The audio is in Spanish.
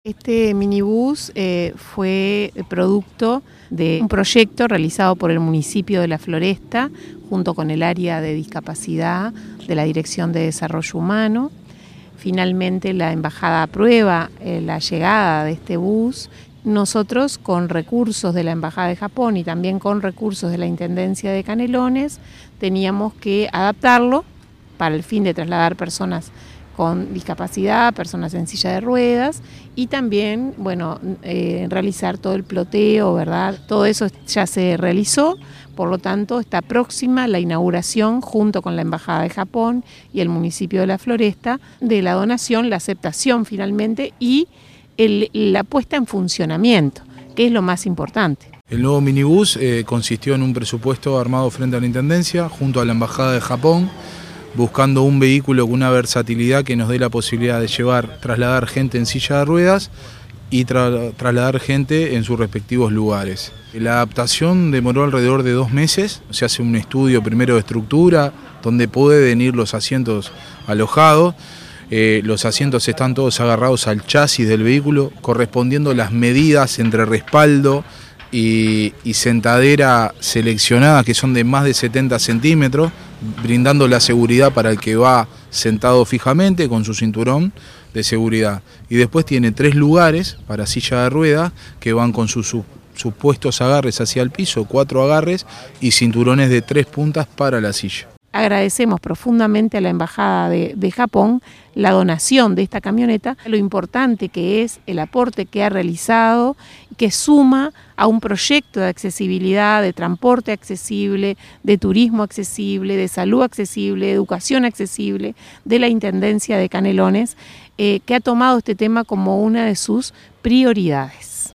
Este minibús fue producto de un proyecto realizado por el municipio de La Floresta junto con el área de discapacidad de la Dirección de Desarrollo Humano. Finalmente la embajada aprueba la llegada de este bus. Nosotros, con recursos de la Embajada de Japón y también con recursos de la Intendencia de Canelones, teníamos que adaptarlo para el fin de trasladar personas con discapacidad, personas en silla de ruedas y también, realizar todo el ploteo, ¿verdad? Todo eso ya se realizó, por lo tanto está próxima la inauguración junto con la Embajada de Japón y el municipio de La Floresta de la donación, la aceptación finalmente y la puesta en funcionamiento, que es lo más importante. El nuevo minibús consistió en un presupuesto armado frente a la Intendencia junto a la Embajada de Japón, buscando un vehículo con una versatilidad que nos dé la posibilidad de trasladar gente en silla de ruedas y trasladar gente en sus respectivos lugares. La adaptación demoró alrededor de 2 meses, se hace un estudio primero de estructura, donde pueden ir los asientos alojados. Los asientos están todos agarrados al chasis del vehículo, correspondiendo las medidas entre respaldo y sentadera seleccionada, que son de más de 70 centímetros, brindando la seguridad para el que va sentado fijamente con su cinturón de seguridad. Y después tiene 3 lugares para silla de ruedas que van con sus supuestos agarres hacia el piso, 4 agarres y cinturones de 3 puntas para la silla. Agradecemos profundamente a la Embajada de Japón la donación de esta camioneta, lo importante que es el aporte que ha realizado, que suma a un proyecto de accesibilidad, de transporte accesible, de turismo accesible, de salud accesible, de educación accesible, de la Intendencia de Canelones, que ha tomado este tema como una de sus prioridades.